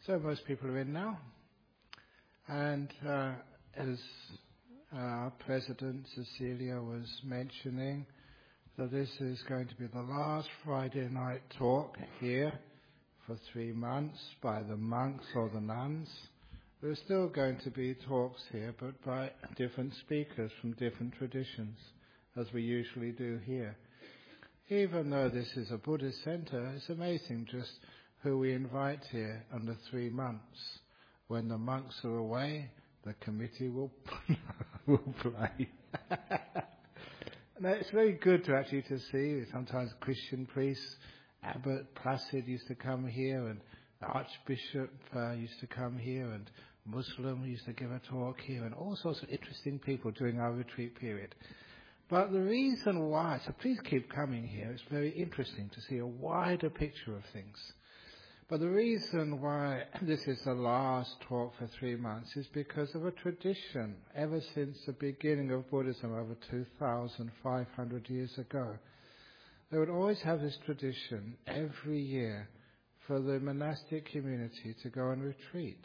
So most people are in now, and as our President Cecilia was mentioning, that this is going to be the last Friday night talk here for 3 months by the monks or the nuns. There are still going to be talks here, but by different speakers from different traditions, as we usually do here. Even though this is a Buddhist center, it's amazing just who we invite here under 3 months. When the monks are away, the committee will play. Now, it's very good to actually to see. Sometimes Christian priests, Abbot Placid used to come here, and the Archbishop used to come here, and Muslim used to give a talk here, and all sorts of interesting people during our retreat period. But the reason why, so please keep coming here, it's very interesting to see a wider picture of things. But the reason why this is the last talk for 3 months is because of a tradition ever since the beginning of Buddhism over 2,500 years ago. They would always have this tradition every year for the monastic community to go on retreat.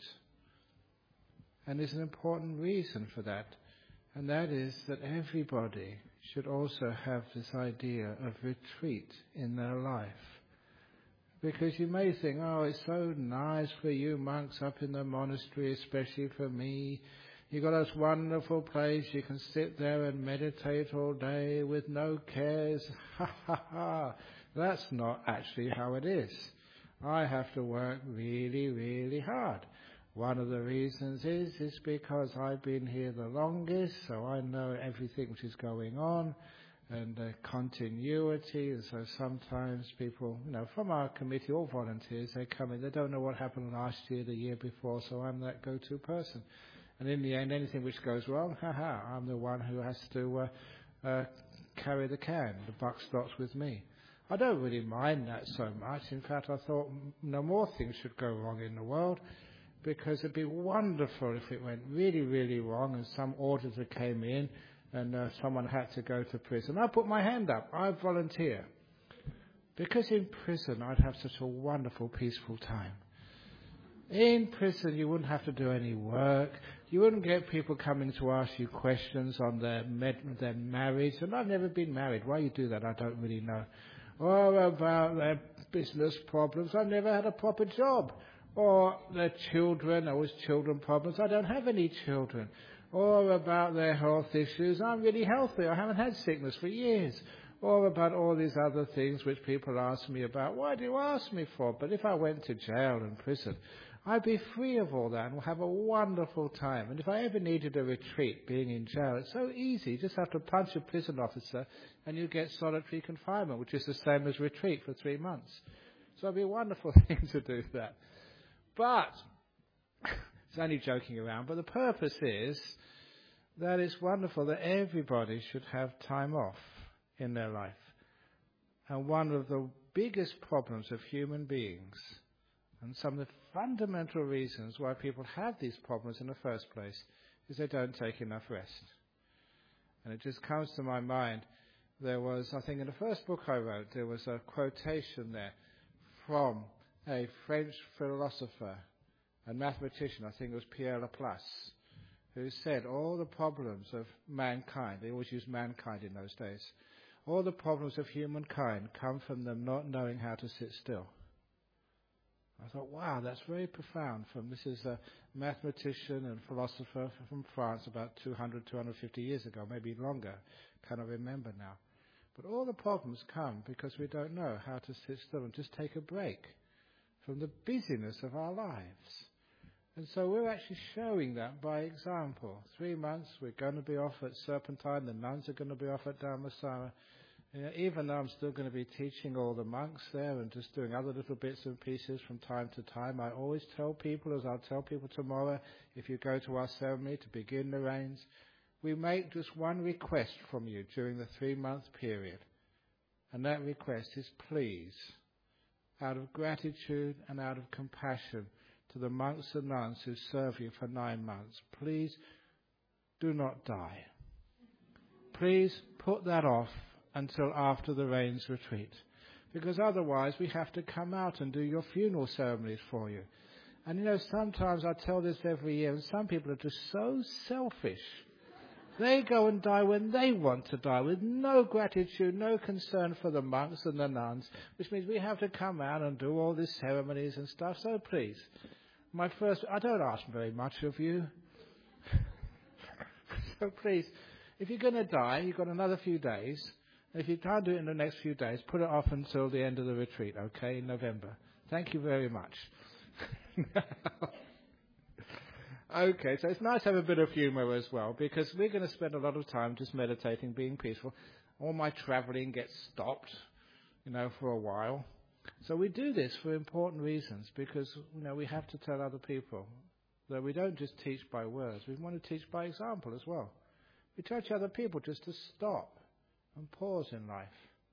And there's an important reason for that, and that is that everybody should also have this idea of retreat in their life. Because you may think, oh, it's so nice for you monks up in the monastery, especially for me. You've got this wonderful place, you can sit there and meditate all day with no cares. Ha ha ha. That's not actually how it is. I have to work really, really hard. One of the reasons is because I've been here the longest, so I know everything which is going on, and continuity. And so sometimes people, from our committee or volunteers, they come in, they don't know what happened last year, the year before, so I'm that go-to person. And in the end, anything which goes wrong, I'm the one who has to carry the can. The buck stops with me. I don't really mind that so much. In fact, I thought no more things should go wrong in the world, because it'd be wonderful if it went really, really wrong and some auditor came in and someone had to go to prison. I put my hand up. I volunteer. Because in prison I'd have such a wonderful, peaceful time. In prison you wouldn't have to do any work. You wouldn't get people coming to ask you questions on their marriage. And I've never been married. Why you do that, I don't really know. Or about their business problems. I've never had a proper job. Or their children, always children problems. I don't have any children. Or about their health issues. I'm really healthy. I haven't had sickness for years. Or about all these other things which people ask me about. Why do you ask me for? But if I went to jail and prison, I'd be free of all that and have a wonderful time. And if I ever needed a retreat being in jail, it's so easy. You just have to punch a prison officer and you get solitary confinement, which is the same as retreat for 3 months. So it'd be a wonderful thing to do that. But, it's only joking around, but the purpose is that it's wonderful that everybody should have time off in their life. And one of the biggest problems of human beings, and some of the fundamental reasons why people have these problems in the first place, is they don't take enough rest. And it just comes to my mind, there was, I think in the first book I wrote, there was a quotation there from a French philosopher and mathematician, I think it was Pierre Laplace, who said all the problems of mankind, they always used mankind in those days, all the problems of humankind come from them not knowing how to sit still. I thought, wow, that's very profound. This is a mathematician and philosopher from France about 200, 250 years ago, maybe longer, cannot remember now. But all the problems come because we don't know how to sit still and just take a break from the busyness of our lives. And so we're actually showing that by example. 3 months, we're going to be off at Serpentine, the nuns are going to be off at Dharmasara. Even though I'm still going to be teaching all the monks there and just doing other little bits and pieces from time to time, I always tell people, as I'll tell people tomorrow, if you go to our ceremony to begin the rains, we make just one request from you during the 3-month period. And that request is please, out of gratitude and out of compassion to the monks and nuns who serve you for 9 months, please do not die. Please put that off until after the rains retreat, because otherwise we have to come out and do your funeral ceremonies for you. And sometimes I tell this every year, and some people are just so selfish. They go and die when they want to die, with no gratitude, no concern for the monks and the nuns, which means we have to come out and do all these ceremonies and stuff. So please, I don't ask very much of you. So please, if you're going to die, you've got another few days. If you can't do it in the next few days, put it off until the end of the retreat, okay, in November. Thank you very much. Okay, so it's nice to have a bit of humour as well, because we're going to spend a lot of time just meditating, being peaceful. All my travelling gets stopped, for a while. So we do this for important reasons, because, we have to tell other people that we don't just teach by words. We want to teach by example as well. We teach other people just to stop and pause in life.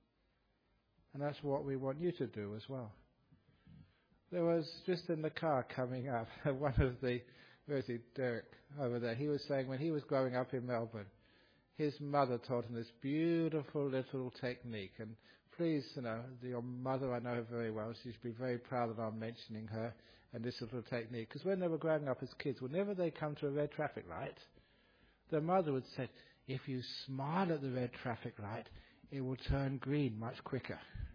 And that's what we want you to do as well. There was, just in the car coming up, one of the, where's he, Derek, over there, he was saying when he was growing up in Melbourne, his mother taught him this beautiful little technique. And please, your mother, I know her very well, she should be very proud that I'm mentioning her and this little technique. Because when they were growing up as kids, whenever they come to a red traffic light, their mother would say, if you smile at the red traffic light, it will turn green much quicker.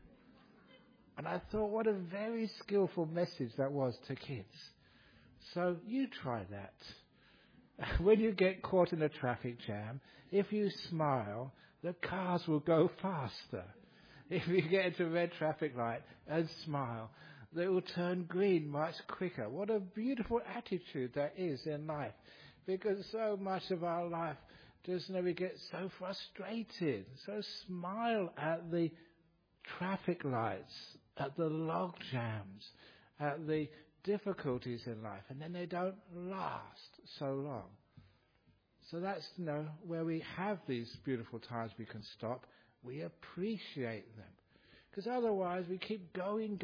And I thought, what a very skillful message that was to kids. So you try that. When you get caught in a traffic jam, if you smile, the cars will go faster. If you get into a red traffic light and smile, they will turn green much quicker. What a beautiful attitude that is in life. Because so much of our life, just we get so frustrated. So smile at the traffic lights, at the log jams, at the difficulties in life, and then they don't last so long. So that's, where we have these beautiful times we can stop, we appreciate them. Because otherwise we keep going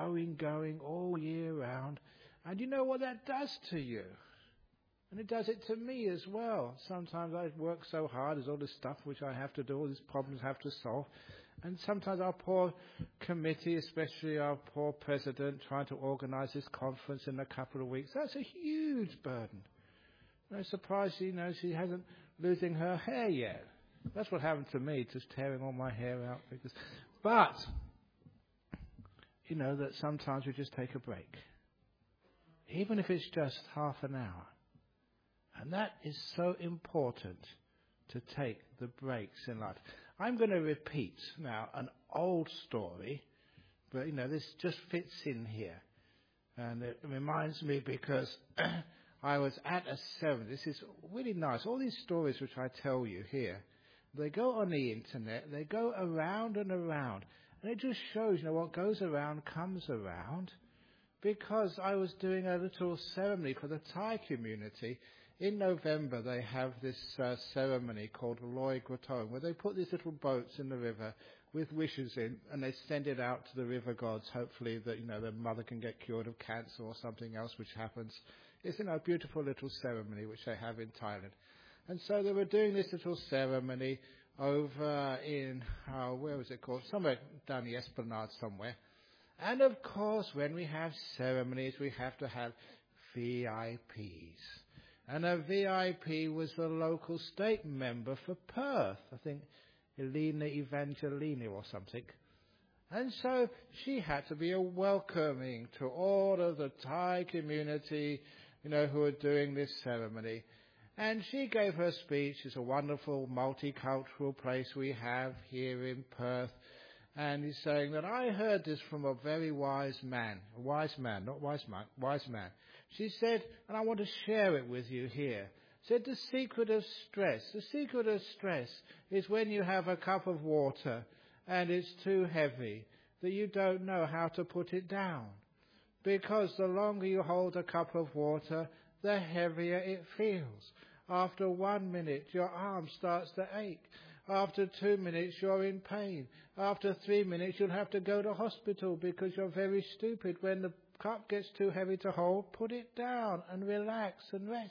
all year round. And you know what that does to you? And it does it to me as well. Sometimes I work so hard, there's all this stuff which I have to do, all these problems I have to solve. And sometimes our poor committee, especially our poor president, trying to organise this conference in a couple of weeks, that's a huge burden. I'm surprised, she hasn't losing her hair yet. That's what happened to me, just tearing all my hair out. But, that sometimes we just take a break. Even if it's just half an hour. And that is so important, to take the breaks in life. I'm going to repeat now an old story, but this just fits in here. And it reminds me because I was at a ceremony. This is really nice. All these stories which I tell you here, they go on the internet, they go around and around. And it just shows, what goes around comes around. Because I was doing a little ceremony for the Thai community. In November, they have this ceremony called Loy Krathong, where they put these little boats in the river with wishes in, and they send it out to the river gods, hopefully that, their mother can get cured of cancer or something else which happens. It's, a beautiful little ceremony which they have in Thailand. And so they were doing this little ceremony over in, where was it called? Somewhere down the Esplanade somewhere. And of course, when we have ceremonies, we have to have VIPs. And a VIP was the local state member for Perth. I think Elena Evangelini or something. And so she had to be a welcoming to all of the Thai community, who are doing this ceremony. And she gave her speech. It's a wonderful multicultural place we have here in Perth. And he's saying that I heard this from a very wise man. A wise man, not wise monk, wise man. She said, and I want to share it with you here, said the secret of stress is when you have a cup of water and it's too heavy that you don't know how to put it down. Because the longer you hold a cup of water, the heavier it feels. After 1 minute, your arm starts to ache. After 2 minutes, you're in pain. After 3 minutes, you'll have to go to hospital because you're very stupid. When the cup gets too heavy to hold, put it down and relax and rest.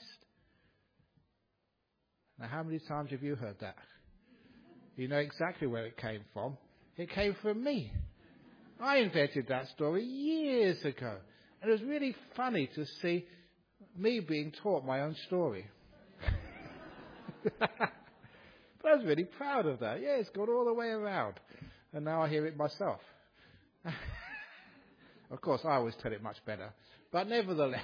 Now, how many times have you heard that? You know exactly where it came from. It came from me. I invented that story years ago. And And it was really funny to see me being taught my own story. But I was really proud of that. Yeah, it's gone all the way around. And now I hear it myself. Of course, I always tell it much better. But nevertheless,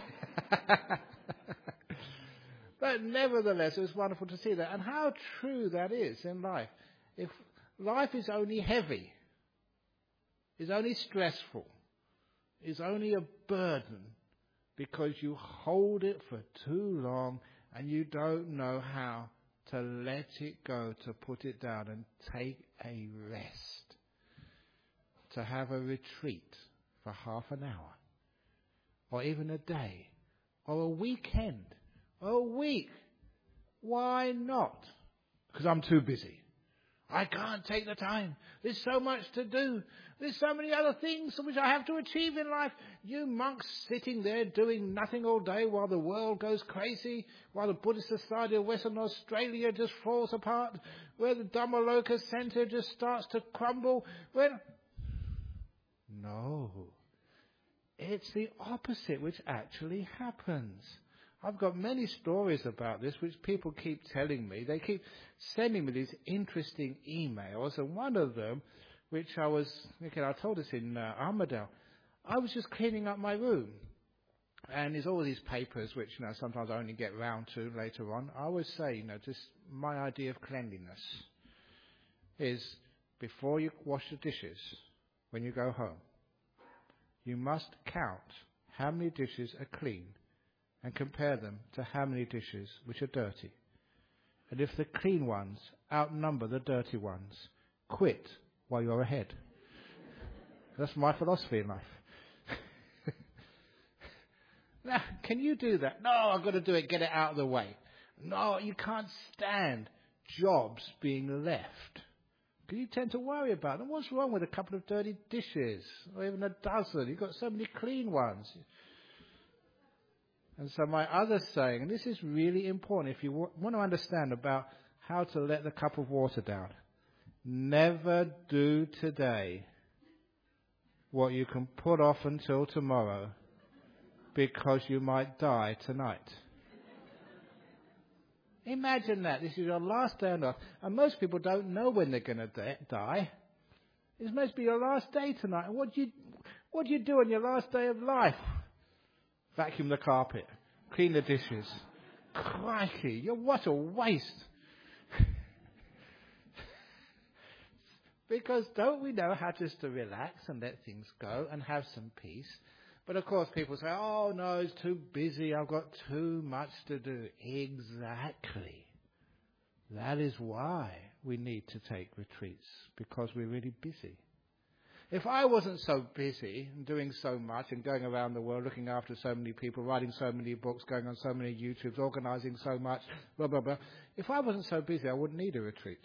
it was wonderful to see that. And how true that is in life. If life is only heavy, is only stressful, is only a burden because you hold it for too long and you don't know how to let it go, to put it down and take a rest, to have a retreat for half an hour, or even a day, or a weekend, or a week. Why not? Because I'm too busy. I can't take the time. There's so much to do. There's so many other things which I have to achieve in life. You monks sitting there doing nothing all day while the world goes crazy, while the Buddhist Society of Western Australia just falls apart, where the Dhammaloka Centre just starts to crumble. No. It's the opposite which actually happens. I've got many stories about this which people keep telling me. They keep sending me these interesting emails, and one of them, which I told us in Armadale, I was just cleaning up my room, and there's all these papers which sometimes I only get round to later on. I always say, just my idea of cleanliness is before you wash the dishes, when you go home, you must count how many dishes are clean and compare them to how many dishes which are dirty. And if the clean ones outnumber the dirty ones, quit while you're ahead. That's my philosophy in life. Now, can you do that? No, I've got to do it, get it out of the way. No, you can't stand jobs being left. Because you tend to worry about them. What's wrong with a couple of dirty dishes? Or even a dozen? You've got so many clean ones. And so my other saying, and this is really important if you want to understand about how to let the cup of water down. Never do today what you can put off until tomorrow because you might die tonight. Imagine that. This is your last day on earth. And most people don't know when they're going to die. This must be your last day tonight. And what do you do on your last day of life? Vacuum the carpet. Clean the dishes. Crikey, what a waste. Because don't we know how just to relax and let things go and have some peace? But of course people say, oh no, it's too busy, I've got too much to do. Exactly. That is why we need to take retreats, because we're really busy. If I wasn't so busy and doing so much and going around the world looking after so many people, writing so many books, going on so many YouTubes, organising so much, blah, blah, blah. If I wasn't so busy, I wouldn't need a retreat.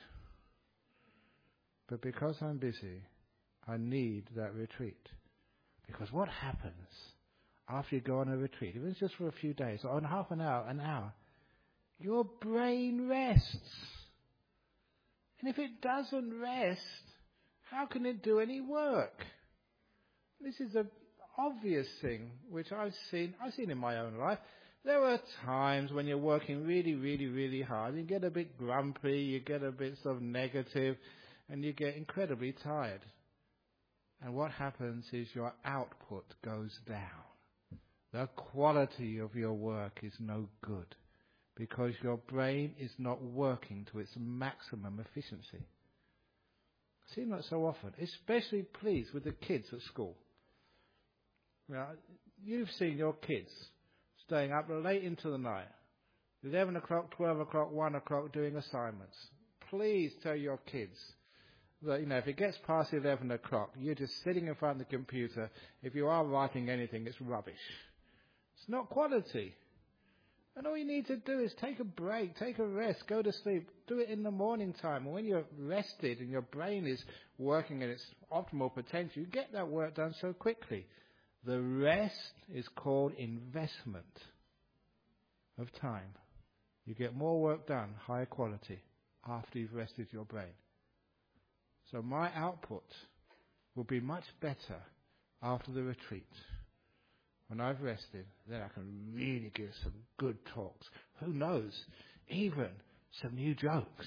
But because I'm busy, I need that retreat. Because what happens after you go on a retreat, even just for a few days, or on half an hour, your brain rests. And if it doesn't rest, how can it do any work? This is an obvious thing which I've seen in my own life. There are times when you're working really, really, really hard. You get a bit grumpy, you get a bit sort of negative, and you get incredibly tired. And what happens is your output goes down. The quality of your work is no good because your brain is not working to its maximum efficiency. I see that so often, especially, please, with the kids at school. Now, you've seen your kids staying up late into the night, 11 o'clock, 12 o'clock, 1 o'clock doing assignments. Please tell your kids that, if it gets past 11 o'clock, you're just sitting in front of the computer. If you are writing anything, it's rubbish. It's not quality. And all you need to do is take a break, take a rest, go to sleep. Do it in the morning time. And when you're rested and your brain is working at its optimal potential, you get that work done so quickly. The rest is called investment of time. You get more work done, higher quality, after you've rested your brain. So my output will be much better after the retreat, when when I've rested, then I can really give some good talks. Who knows? Even some new jokes.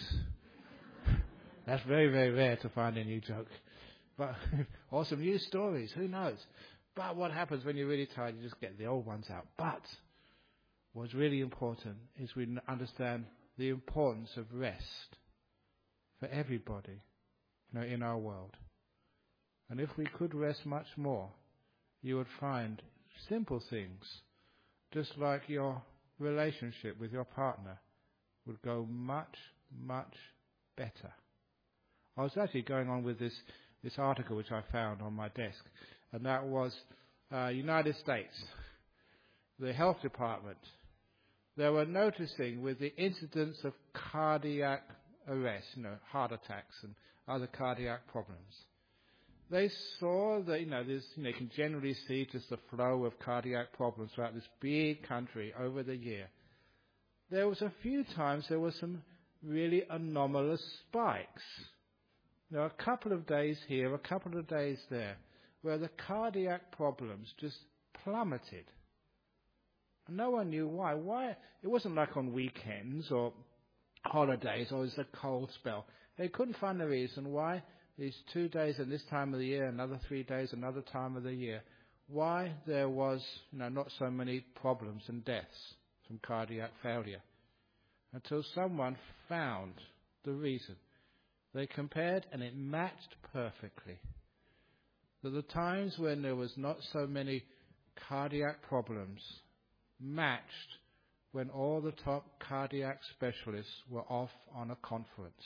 That's very, very rare to find a new joke. But or some new stories. Who knows? But what happens when you're really tired? You just get the old ones out. But what's really important is we understand the importance of rest for everybody, in our world. And if we could rest much more, you would find simple things, just like your relationship with your partner, would go much, much better. I was actually going on with this article which I found on my desk, and that was United States, the health department. They were noticing with the incidence of cardiac arrest, heart attacks and other cardiac problems. They saw that, you can generally see just the flow of cardiac problems throughout this big country over the year. There was a few times there were some really anomalous spikes. A couple of days here, a couple of days there, where the cardiac problems just plummeted. And no one knew why. Why? It wasn't like on weekends or holidays or it was a cold spell. They couldn't find the reason why these 2 days at this time of the year, another 3 days, another time of the year, why there was not so many problems and deaths from cardiac failure. Until someone found the reason. They compared and it matched perfectly. That the times when there was not so many cardiac problems matched when all the top cardiac specialists were off on a conference.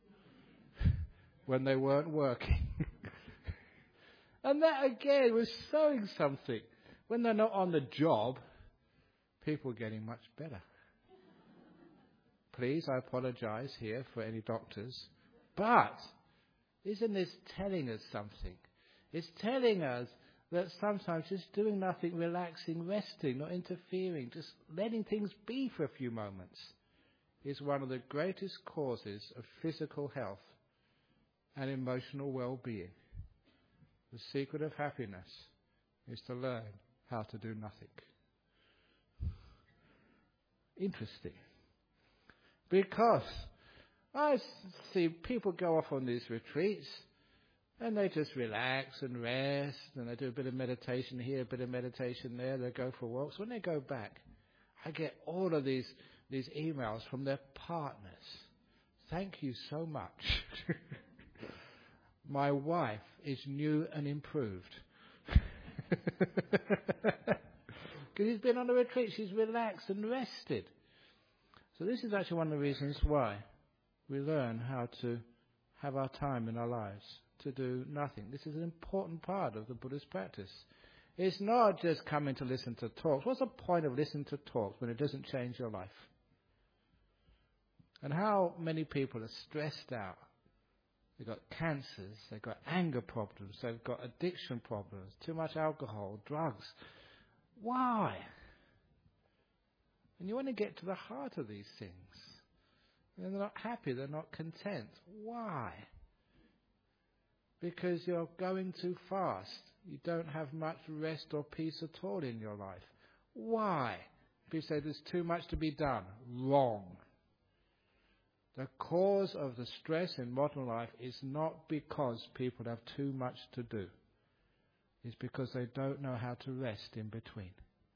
When they weren't working. And that again was showing something. When they're not on the job, people are getting much better. Please, I apologize here for any doctors. But isn't this telling us something? It's telling us that sometimes just doing nothing, relaxing, resting, not interfering, just letting things be for a few moments is one of the greatest causes of physical health and emotional well-being. The secret of happiness is to learn how to do nothing. Interesting. Because I see people go off on these retreats and they just relax and rest and they do a bit of meditation here, a bit of meditation there, they go for walks. When they go back, I get all of these emails from their partners. Thank you so much. My wife is new and improved. Because she's been on a retreat, she's relaxed and rested. So this is actually one of the reasons why we learn how to have our time in our lives, to do nothing. This is an important part of the Buddhist practice. It's not just coming to listen to talks. What's the point of listening to talks when it doesn't change your life? And how many people are stressed out? They've got cancers, they've got anger problems, they've got addiction problems, too much alcohol, drugs. Why? And you want to get to the heart of these things. And they're not happy, they're not content. Why? Because you're going too fast. You don't have much rest or peace at all in your life. Why? People say there's too much to be done. Wrong. The cause of the stress in modern life is not because people have too much to do. It's because they don't know how to rest in between.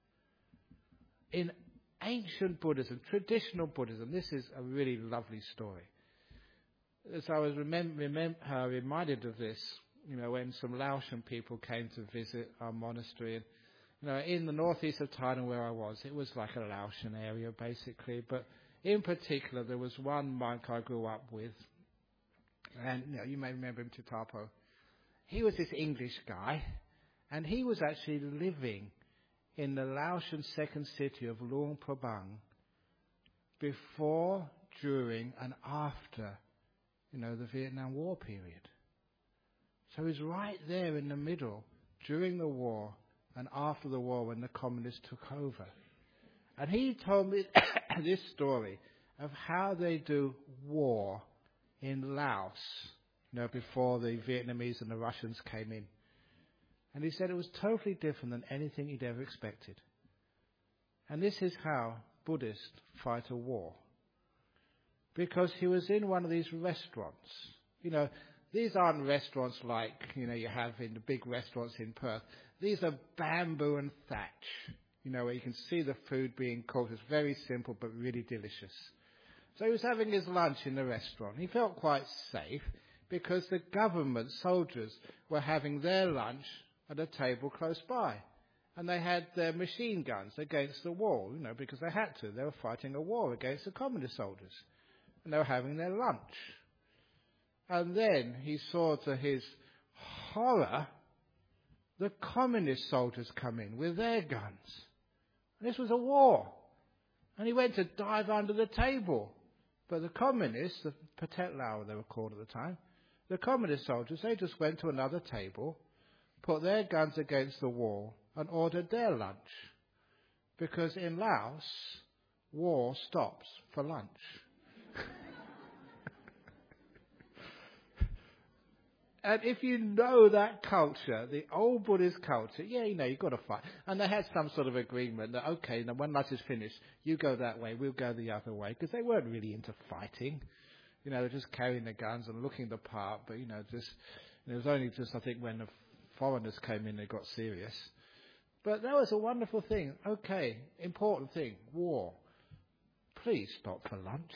In ancient Buddhism, traditional Buddhism, this is a really lovely story. As I was reminded of this, when some Laotian people came to visit our monastery. And, in the northeast of Thailand where I was, it was like a Laotian area basically, but in particular, there was one monk I grew up with, and you may remember him, Tutapo. He was this English guy, and he was actually living in the Laotian second city of Luang Prabang before, during, and after, the Vietnam War period. So he's right there in the middle, during the war and after the war when the communists took over. And he told me this story of how they do war in Laos, before the Vietnamese and the Russians came in. And he said it was totally different than anything he'd ever expected. And this is how Buddhists fight a war. Because he was in one of these restaurants. You know, these aren't restaurants like, you know, you have in the big restaurants in Perth. These are bamboo and thatch, you know, where you can see the food being cooked. It's very simple but really delicious. So he was having his lunch in the restaurant. He felt quite safe because the government soldiers were having their lunch at a table close by. And they had their machine guns against the wall, you know, because they had to. They were fighting a war against the communist soldiers. And they were having their lunch. And then he saw, to his horror, the communist soldiers come in with their guns. And this was a war. And he went to dive under the table. But the communists, the Pathet Lao they were called at the time, the communist soldiers, they just went to another table, put their guns against the wall, and ordered their lunch. Because in Laos, war stops for lunch. And if you know that culture, the old Buddhist culture, yeah, you know, you've got to fight. And they had some sort of agreement that, okay, now when lunch is finished, you go that way, we'll go the other way. Because they weren't really into fighting. You know, they're just carrying the guns and looking the part. But, you know, it was only just, I think, when the foreigners came in, they got serious. But that was a wonderful thing. Okay, important thing, war. Please stop for lunch.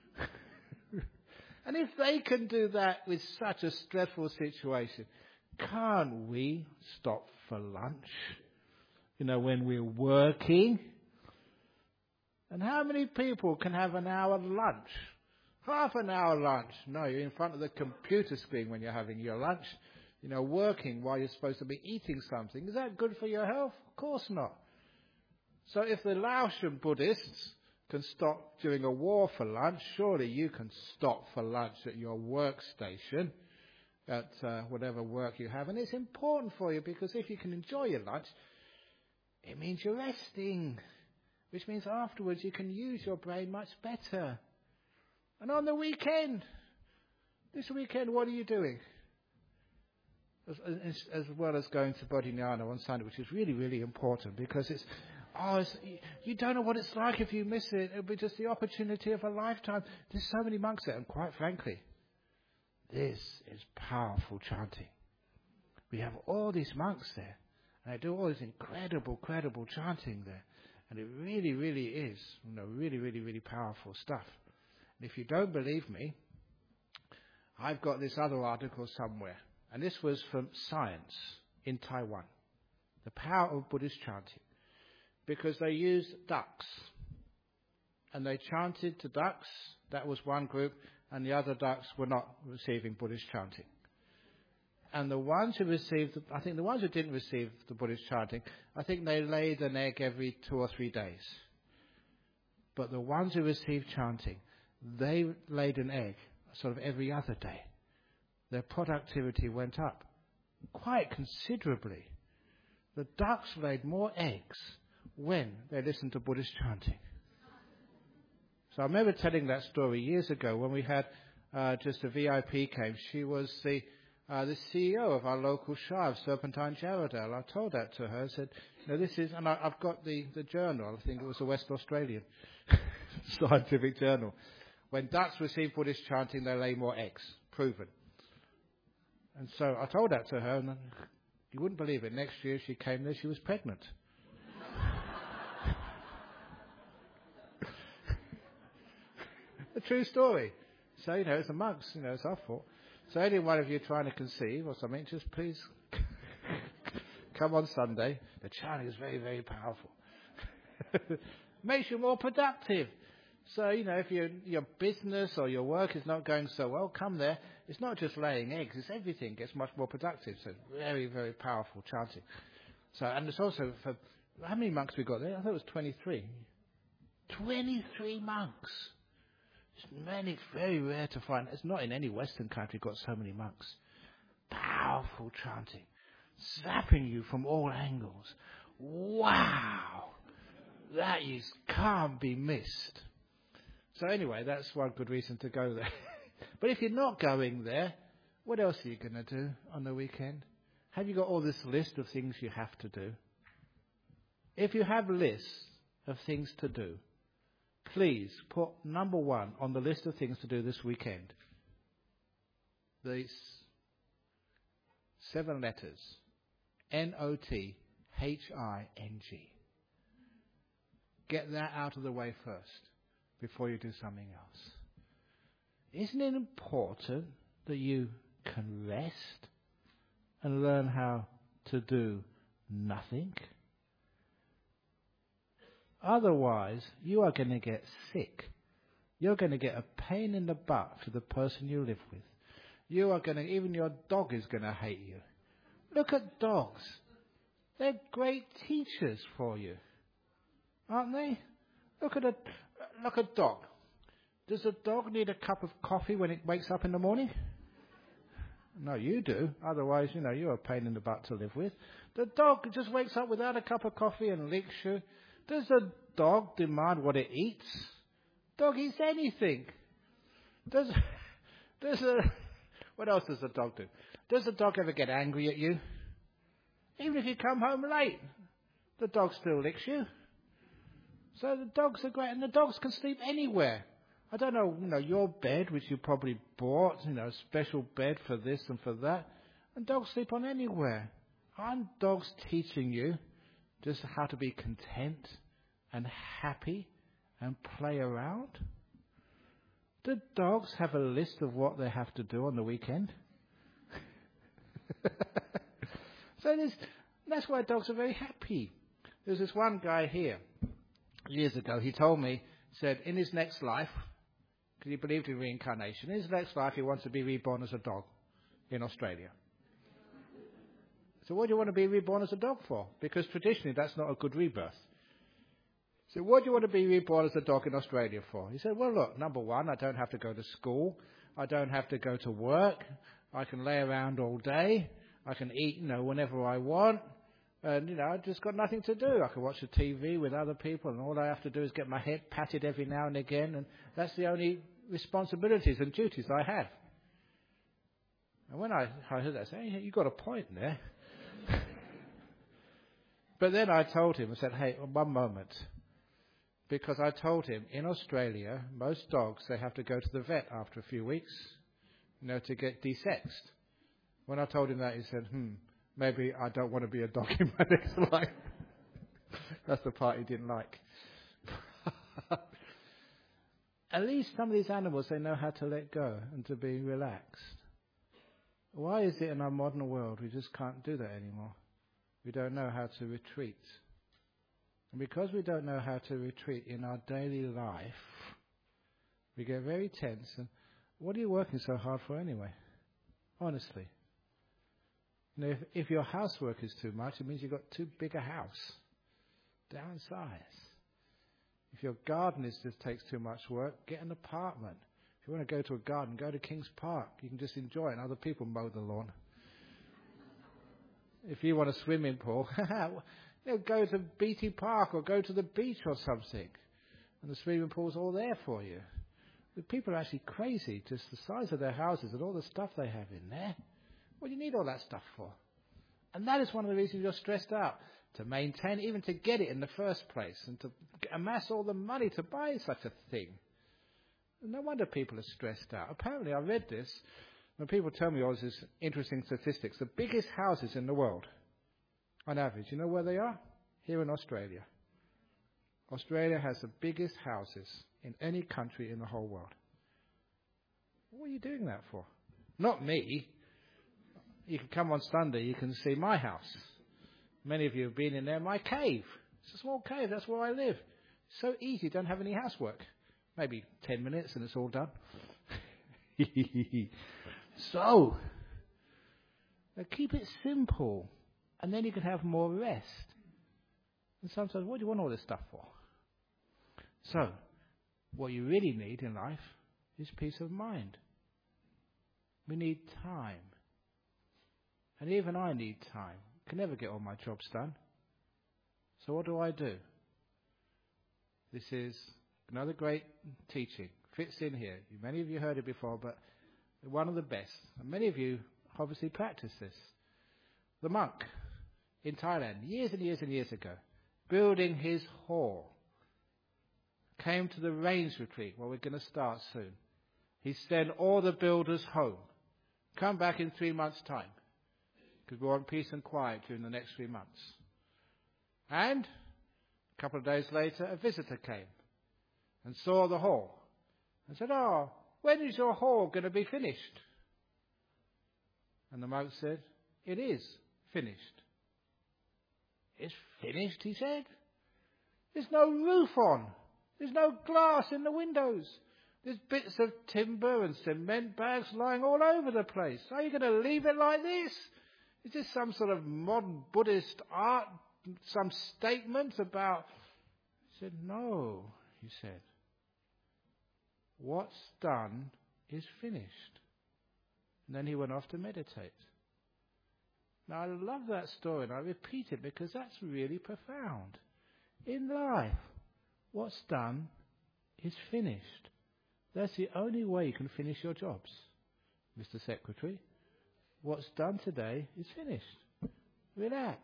And if they can do that with such a stressful situation, can't we stop for lunch? You know, when we're working? And how many people can have an hour lunch? Half an hour lunch. No, you're in front of the computer screen when you're having your lunch. You know, working while you're supposed to be eating something. Is that good for your health? Of course not. So if the Laotian Buddhists can stop during a war for lunch, surely you can stop for lunch at your workstation, at whatever work you have. And it's important for you because if you can enjoy your lunch, it means you're resting, which means afterwards you can use your brain much better. And on the weekend, this weekend, what are you doing? As well as going to Bodhinyana on Sunday, which is really, really important because you don't know what it's like if you miss it. It'll be just the opportunity of a lifetime. There's so many monks there, and quite frankly, this is powerful chanting. We have all these monks there, and they do all this incredible chanting there. And it really, really is, you know, really, really, really powerful stuff. And if you don't believe me, I've got this other article somewhere. And this was from Science in Taiwan. The power of Buddhist chanting. Because they used ducks. And they chanted to ducks. That was one group. And the other ducks were not receiving Buddhist chanting. And the ones who received, I think the ones who didn't receive the Buddhist chanting, I think they laid an egg every 2 or 3 days. But the ones who received chanting, they laid an egg sort of every other day. Their productivity went up quite considerably. The ducks laid more eggs when they listened to Buddhist chanting. So I remember telling that story years ago when we had just a VIP came. She was the CEO of our local Shire of Serpentine Jarrahdale. I told that to her. I said, "No, this is," and I've got the journal. I think it was the West Australian scientific journal. When ducks receive Buddhist chanting, they lay more eggs. Proven. And so I told that to her, and you wouldn't believe it. Next year she came there, she was pregnant. A true story. So, you know, it's the monks, you know, it's our fault. So any one of you trying to conceive or something, just please come on Sunday. The chanting is very, very powerful. Makes you more productive. So, you know, if your business or your work is not going so well, come there. It's not just laying eggs, it's everything gets much more productive. So very, very powerful chanting. So, and it's also for, how many monks we got there? I thought it was 23. 23 monks. It's very rare to find. It's not in any Western country got so many monks. Powerful chanting. Zapping you from all angles. Wow. That can't be missed. So anyway, that's one good reason to go there. But if you're not going there, what else are you going to do on the weekend? Have you got all this list of things you have to do? If you have lists of things to do, please put number 1 on the list of things to do this weekend. These 7 letters. NOTHING. Get that out of the way first before you do something else. Isn't it important that you can rest and learn how to do nothing? Otherwise, you are going to get sick. You're going to get a pain in the butt for the person you live with. You are going to, even your dog is going to hate you. Look at dogs. They're great teachers for you, aren't they? Look at a dog. Does a dog need a cup of coffee when it wakes up in the morning? No, you do. Otherwise, you're a pain in the butt to live with. The dog just wakes up without a cup of coffee and licks you. Does a dog demand what it eats? Dog eats anything. What else does a dog do? Does a dog ever get angry at you? Even if you come home late, the dog still licks you. So the dogs are great, and the dogs can sleep anywhere. I don't know, your bed, which you probably bought, special bed for this and for that, and dogs sleep on anywhere. Aren't dogs teaching you just how to be content and happy and play around? Do dogs have a list of what they have to do on the weekend? So that's why dogs are very happy. There's this one guy here, years ago, he told me, said in his next life, because he believed in reincarnation, in his next life he wants to be reborn as a dog in Australia. So what do you want to be reborn as a dog for? Because traditionally that's not a good rebirth. So what do you want to be reborn as a dog in Australia for? He said, well look, number 1, I don't have to go to school. I don't have to go to work. I can lay around all day. I can eat, whenever I want. And, I've just got nothing to do. I can watch the TV with other people and all I have to do is get my head patted every now and again. And that's the only responsibilities and duties I have. And when I heard that, I said, hey, you got a point there. But then I told him, I said, hey, one moment. Because I told him, in Australia, most dogs, they have to go to the vet after a few weeks, to get desexed. When I told him that, he said, maybe I don't want to be a dog in my next life. That's the part he didn't like. At least some of these animals, they know how to let go and to be relaxed. Why is it in our modern world we just can't do that anymore? We don't know how to retreat. And because we don't know how to retreat in our daily life, we get very tense. And what are you working so hard for anyway? Honestly. If your housework is too much, it means you've got too big a house. Downsize. If your garden just takes too much work, get an apartment. If you want to go to a garden, go to King's Park. You can just enjoy it and other people mow the lawn. If you want a swimming pool, go to Beatty Park or go to the beach or something. And the swimming pool's all there for you. The people are actually crazy, just the size of their houses and all the stuff they have in there. What do you need all that stuff for? And that is one of the reasons you're stressed out. To maintain, even to get it in the first place, and to amass all the money to buy such a thing. No wonder people are stressed out. Apparently, I read this, when people tell me all these interesting statistics, the biggest houses in the world, on average, you know where they are? Here in Australia. Australia has the biggest houses in any country in the whole world. What are you doing that for? Not me. You can come on Sunday, you can see my house. Many of you have been in there, my cave. It's a small cave, that's where I live. So easy, don't have any housework. Maybe 10 minutes and it's all done. So, keep it simple. And then you can have more rest. And sometimes, what do you want all this stuff for? So, what you really need in life is peace of mind. We need time. And even I need time. I can never get all my jobs done. So what do? This is another great teaching. Fits in here. Many of you heard it before, but one of the best. And many of you obviously practice this. the monk in Thailand, years and years and years ago, building his hall, came to the rains retreat, where we're going to start soon. He sent all the builders home. Come back in 3 months' time, because we want peace and quiet during the next 3 months. And a couple of days later, a visitor came and saw the hall and said, "Oh, when is your hall going to be finished?" And the monk said, "It is finished." "It's finished," he said. "There's no roof on. There's no glass in the windows. There's bits of timber and cement bags lying all over the place. Are you going to leave it like this? Is this some sort of modern Buddhist art, some statement about..." He said, "No," he said. "What's done is finished." And then he went off to meditate. Now, I love that story, and I repeat it because that's really profound. In life, what's done is finished. That's the only way you can finish your jobs, Mr. Secretary. What's done today is finished. Relax.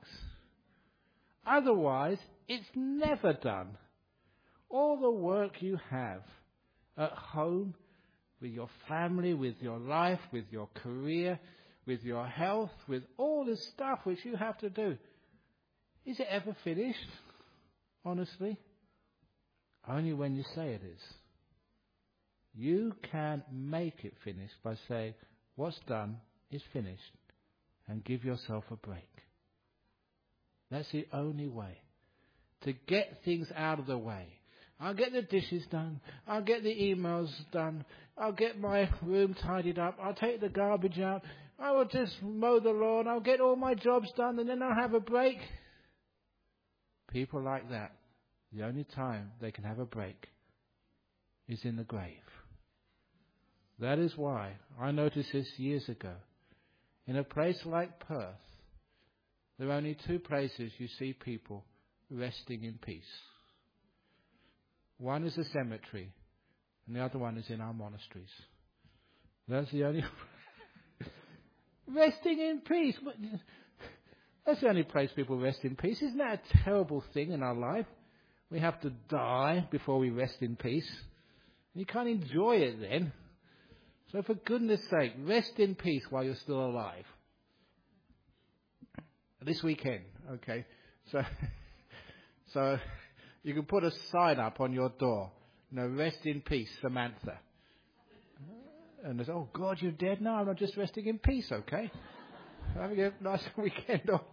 Otherwise, it's never done. All the work you have at home, with your family, with your life, with your career, with your health, with all this stuff which you have to do, is it ever finished? Honestly? Only when you say it is. You can make it finished by saying, what's done is finished, and give yourself a break. That's the only way to get things out of the way. I'll get the dishes done. I'll get the emails done. I'll get my room tidied up. I'll take the garbage out. I will just mow the lawn. I'll get all my jobs done, and then I'll have a break. People like that, the only time they can have a break is in the grave. That is why I noticed this years ago. In a place like Perth, there are only two places you see people resting in peace. One is a cemetery, and the other one is in our monasteries. That's the only... resting in peace. That's the only place people rest in peace. Isn't that a terrible thing in our life? We have to die before we rest in peace. You can't enjoy it then. So for goodness sake, rest in peace while you're still alive. This weekend, okay? So you can put a sign up on your door. Rest in peace, Samantha. And they say, "Oh God, you're dead now? I'm not just resting in peace, okay? Having a nice weekend off."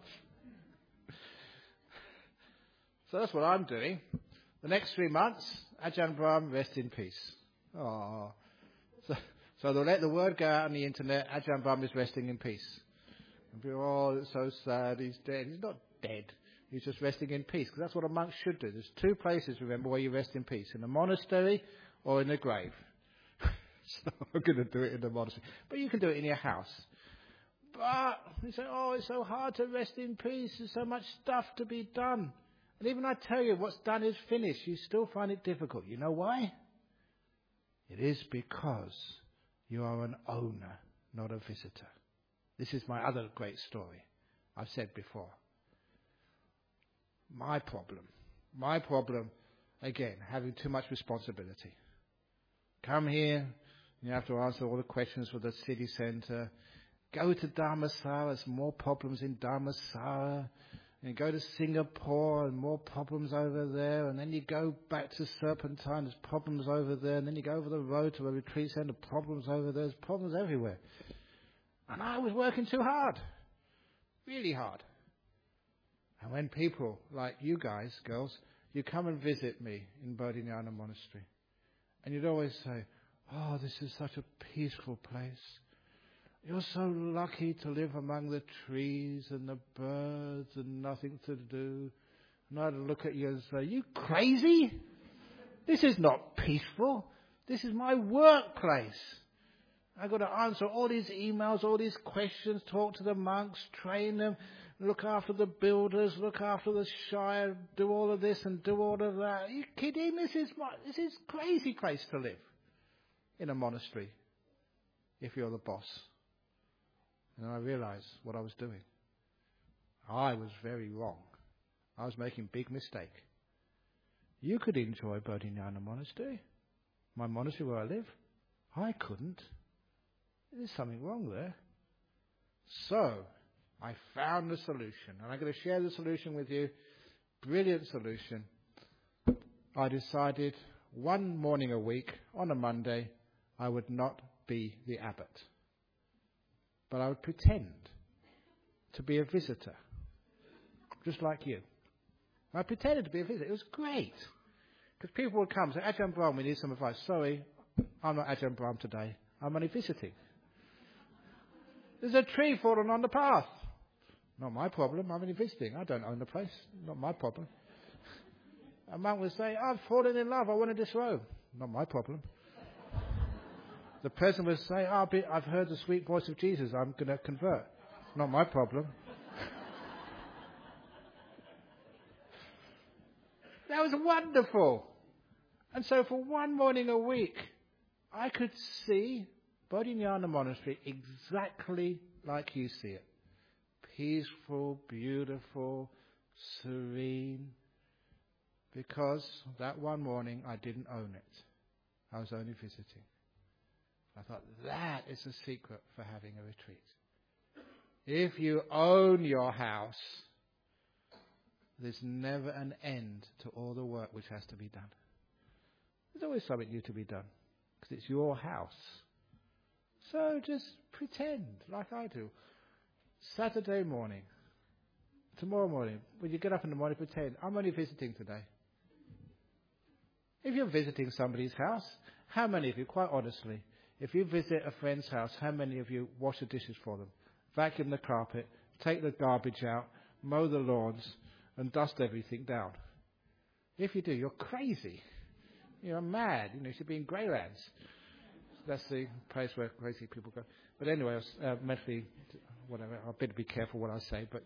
So that's what I'm doing. The next 3 months, Ajahn Brahm, rest in peace. Oh. So they'll let the word go out on the internet, Ajahn Brahm is resting in peace. And people, "Oh, it's so sad, he's dead." He's not dead. He's just resting in peace, because that's what a monk should do. There's two places, remember, where you rest in peace: in the monastery or in the grave. So I'm going to do it in the monastery. But you can do it in your house. But you say, "Oh, it's so hard to rest in peace. There's so much stuff to be done." And even I tell you, what's done is finished. You still find it difficult. You know why? It is because you are an owner, not a visitor. This is my other great story I've said before. My problem, again, having too much responsibility. Come here, you have to answer all the questions for the city centre. Go to Dharmasara, there's more problems in Dharmasara. And go to Singapore, and more problems over there. And then you go back to Serpentine, there's problems over there. And then you go over the road to a retreat centre, problems over there. There's problems everywhere. And I was working too hard. Really hard. And when people like you guys, girls, you come and visit me in Bodhinyana Monastery. And you'd always say, "Oh, this is such a peaceful place. You're so lucky to live among the trees and the birds and nothing to do." And I'd look at you and say, "You crazy? This is not peaceful. This is my workplace. I've got to answer all these emails, all these questions, talk to the monks, train them, look after the builders, look after the shire, do all of this and do all of that. Are you kidding? This is a crazy place to live in a monastery if you're the boss." And I realized what I was doing. I was very wrong. I was making a big mistake. You could enjoy Bodhinyana Monastery, my monastery where I live. I couldn't. There's something wrong there. So, I found the solution, and I'm going to share the solution with you. Brilliant solution. I decided one morning a week, on a Monday, I would not be the abbot, but I would pretend to be a visitor, just like you. I pretended to be a visitor. It was great. Because people would come and say, Ajahn Brahm, we need some advice. Sorry, I'm not Ajahn Brahm today. I'm only visiting. There's a tree fallen on the path. Not my problem. I'm only visiting. I don't own the place. Not my problem. A monk would say, I've fallen in love. I want to disrobe. Not my problem. The person would say, I've heard the sweet voice of Jesus. I'm going to convert. Not my problem. That was wonderful. And so for one morning a week, I could see Bodhinyana Monastery exactly like you see it. Peaceful, beautiful, serene. Because that one morning I didn't own it. I was only visiting. I thought that is the secret for having a retreat. If you own your house, there's never an end to all the work which has to be done. There's always something new to be done, because it's your house. So just pretend, like I do. Saturday morning, tomorrow morning, when you get up in the morning, pretend, I'm only visiting today. If you're visiting somebody's house, how many of you, quite honestly, if you visit a friend's house, how many of you wash the dishes for them, vacuum the carpet, take the garbage out, mow the lawns, and dust everything down? If you do, you're crazy. You're mad. You should be in Greylands. That's the place where crazy people go. But anyway, mentally, whatever. I better be careful what I say. But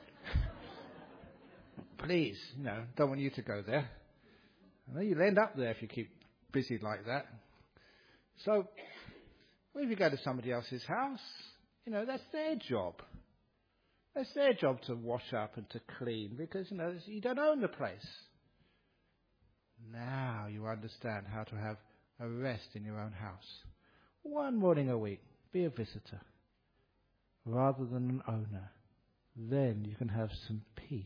please, don't want you to go there. I know you'll end up there if you keep busy like that. So, if you go to somebody else's house, that's their job. It's their job to wash up and to clean because, you don't own the place. Now you understand how to have a rest in your own house. One morning a week, be a visitor rather than an owner. Then you can have some peace.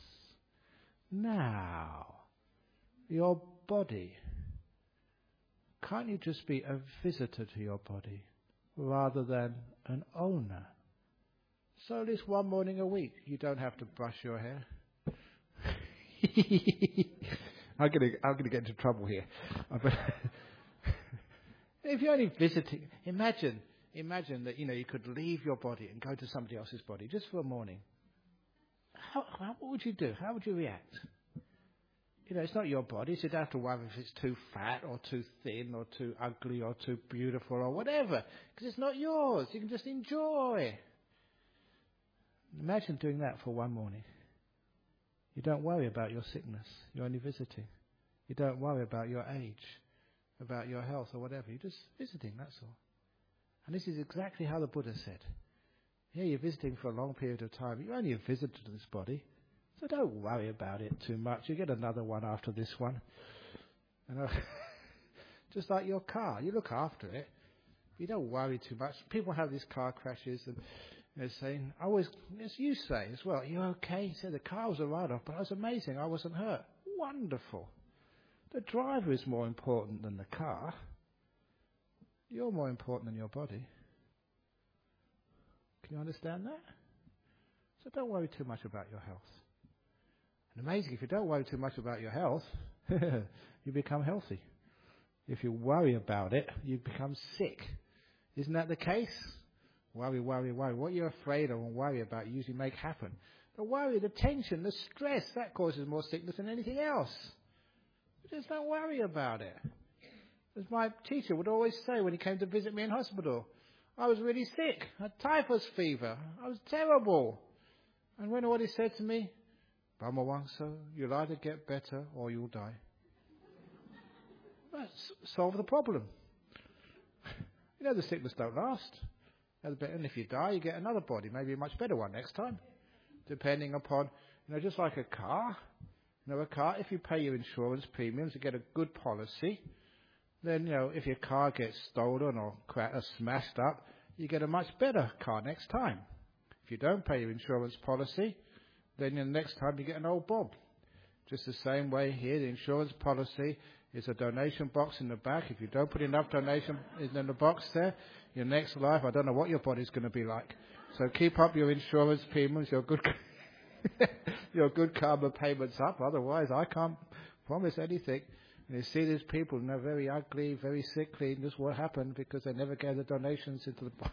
Now, your body. Can't you just be a visitor to your body rather than an owner? So at least one morning a week, you don't have to brush your hair. I'm gonna get into trouble here. If you're only visiting, imagine that you could leave your body and go to somebody else's body just for a morning. What would you do? How would you react? It's not your body, so you don't have to worry if it's too fat or too thin or too ugly or too beautiful or whatever, because it's not yours. You can just enjoy. Imagine doing that for one morning. You don't worry about your sickness. You're only visiting. You don't worry about your age, about your health or whatever. You're just visiting, that's all. And this is exactly how the Buddha said. Yeah, you're visiting for a long period of time. You're only a visitor to this body. So don't worry about it too much. You get another one after this one. Just like your car. You look after it. You don't worry too much. People have these car crashes and they're saying, as you say as well, are you okay? He said, the car was a write-off, but it was amazing. I wasn't hurt. Wonderful. The driver is more important than the car. You're more important than your body. Can you understand that? So don't worry too much about your health. And amazing, if you don't worry too much about your health, you become healthy. If you worry about it, you become sick. Isn't that the case? Worry. What you're afraid of and worry about you usually make happen. The worry, the tension, the stress, that causes more sickness than anything else. Just don't worry about it. As my teacher would always say when he came to visit me in hospital, I was really sick. I had typhus fever. I was terrible. And when what he said to me, Brahmawangsa, you'll either get better or you'll die. Solve the problem. The sickness don't last. And if you die, you get another body, maybe a much better one next time. depending upon, just like a car. A car, if you pay your insurance premiums, you get a good policy. Then, if your car gets stolen or smashed up, you get a much better car next time. If you don't pay your insurance policy, then the next time you get an old Bob. Just the same way here, the insurance policy is a donation box in the back. If you don't put enough donation in the box there, your next life, I don't know what your body's going to be like. So keep up your insurance payments, your good karma payments up. Otherwise, I can't promise anything. And you see these people, and they're very ugly, very sickly, and this will happen because they never gave the donations into the box.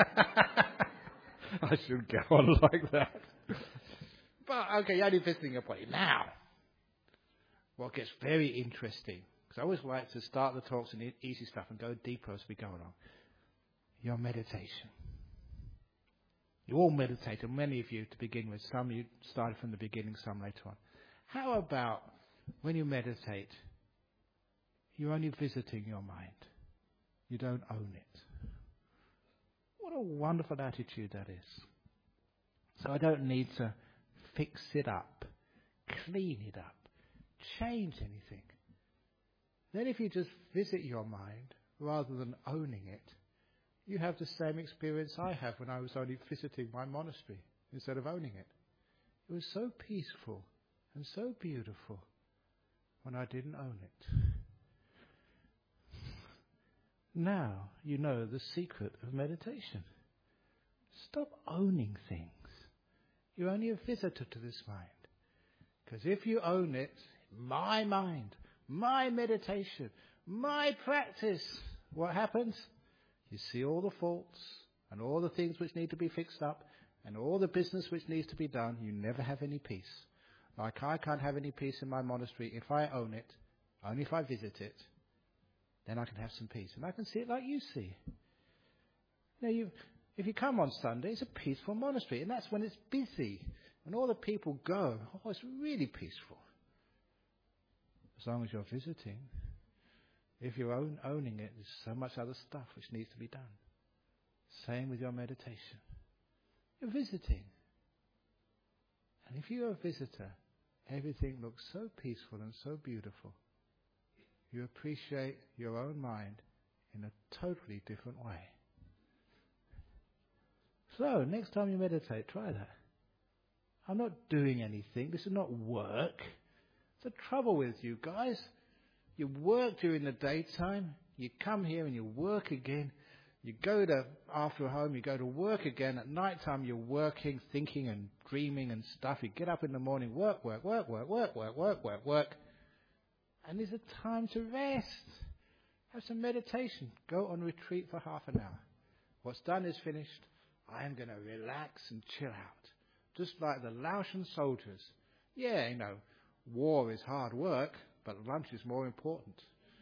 I should go on like that. But, okay, you're only visiting your body. Now, what gets very interesting, because I always like to start the talks in easy stuff and go deeper as we go along. Your meditation. You all meditate, and many of you to begin with. Some you started from the beginning, some later on. How about when you meditate, you're only visiting your mind. You don't own it. What a wonderful attitude that is. So I don't need to fix it up, clean it up, change anything. Then if you just visit your mind rather than owning it, you have the same experience I have when I was only visiting my monastery instead of owning it. It was so peaceful and so beautiful when I didn't own it. Now you know the secret of meditation. Stop owning things. You're only a visitor to this mind. Because if you own it, my mind, my meditation, my practice, what happens? You see all the faults and all the things which need to be fixed up and all the business which needs to be done. You never have any peace. Like I can't have any peace in my monastery if I own it, only if I visit it. Then I can have some peace. And I can see it like you see. If you come on Sunday, it's a peaceful monastery. And that's when it's busy. When all the people go, it's really peaceful. As long as you're visiting. If you're owning it, there's so much other stuff which needs to be done. Same with your meditation. You're visiting. And if you're a visitor, everything looks so peaceful and so beautiful. You appreciate your own mind in a totally different way. So, next time you meditate, try that. I'm not doing anything. This is not work. It's the trouble with you guys. You work during the daytime. You come here and you work again. You go to, after home, you go to work again. At night time, you're working, thinking and dreaming and stuff. You get up in the morning, work. And there's a time to rest. Have some meditation. Go on retreat for half an hour. What's done is finished. I am going to relax and chill out. Just like the Laotian soldiers. Yeah, war is hard work, but lunch is more important.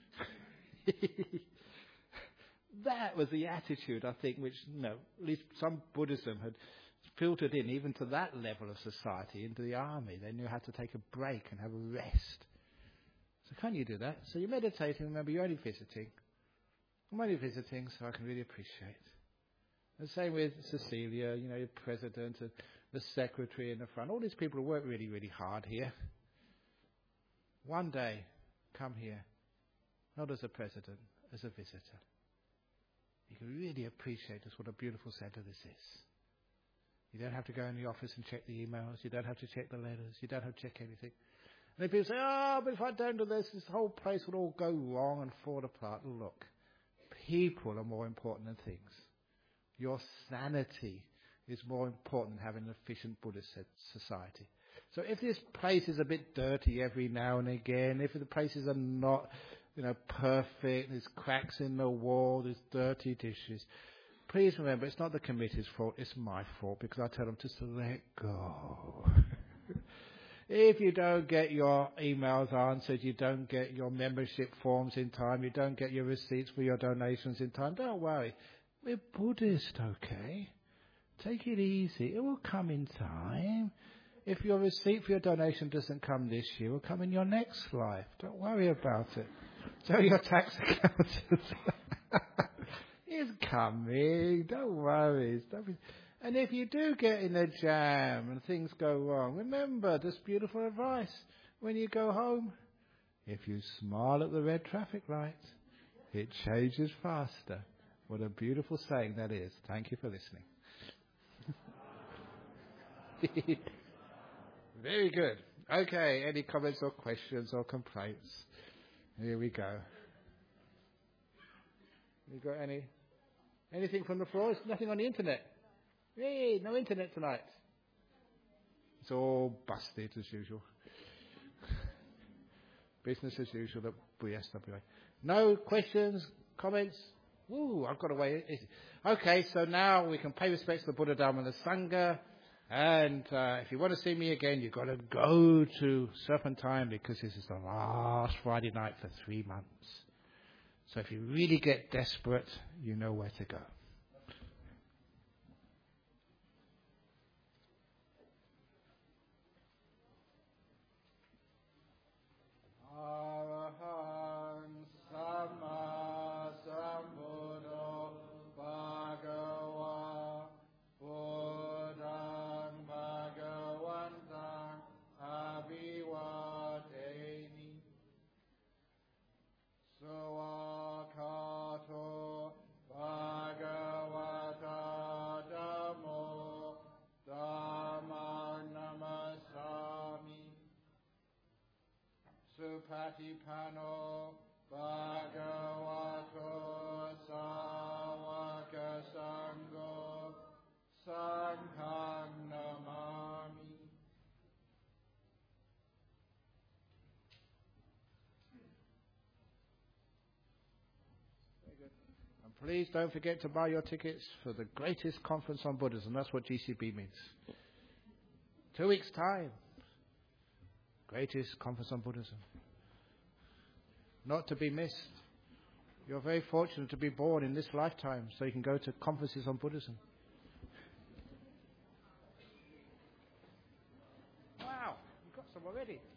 That was the attitude, I think, which, at least some Buddhism had filtered in even to that level of society, into the army. They knew how to take a break and have a rest. So can't you do that? So you're meditating, remember, you're only visiting. I'm only visiting, so I can really appreciate. The same with Cecilia, your president, and the secretary in the front. All these people who work really, really hard here. One day, come here, not as a president, as a visitor. You can really appreciate just what a beautiful centre this is. You don't have to go in the office and check the emails. You don't have to check the letters. You don't have to check anything. And then people say, but if I don't do this whole place will all go wrong and fall apart. Look, people are more important than things. Your sanity is more important than having an efficient Buddhist society. So if this place is a bit dirty every now and again, if the places are not, perfect, there's cracks in the wall, there's dirty dishes, please remember, it's not the committee's fault, it's my fault, because I tell them just to let go. If you don't get your emails answered, you don't get your membership forms in time, you don't get your receipts for your donations in time, don't worry. We're Buddhist, okay? Take it easy. It will come in time. If your receipt for your donation doesn't come this year, it will come in your next life. Don't worry about it. Tell your tax accountant. It's coming. Don't worry. And if you do get in a jam and things go wrong, remember this beautiful advice when you go home. If you smile at the red traffic lights, it changes faster. What a beautiful saying that is. Thank you for listening. Very good. Okay, any comments or questions or complaints? Here we go. You got anything from the floor? There's nothing on the internet. Yay, no internet tonight. It's all busted as usual. Business as usual at BSWA. No questions, comments? Woo, I've got away. Okay, so now we can pay respects to the Buddha, Dharma and the Sangha. And if you want to see me again, you've got to go to Serpentine because this is the last Friday night for 3 months. So if you really get desperate, you know where to go. Supatipano Bhagavato Sāvaka Sangho Sanghang Namami. Very good. And please don't forget to buy your tickets for the greatest conference on Buddhism. That's what GCB means. 2 weeks' time. Greatest conference on Buddhism. Not to be missed. You're very fortunate to be born in this lifetime so you can go to conferences on Buddhism. Wow, you've got some already.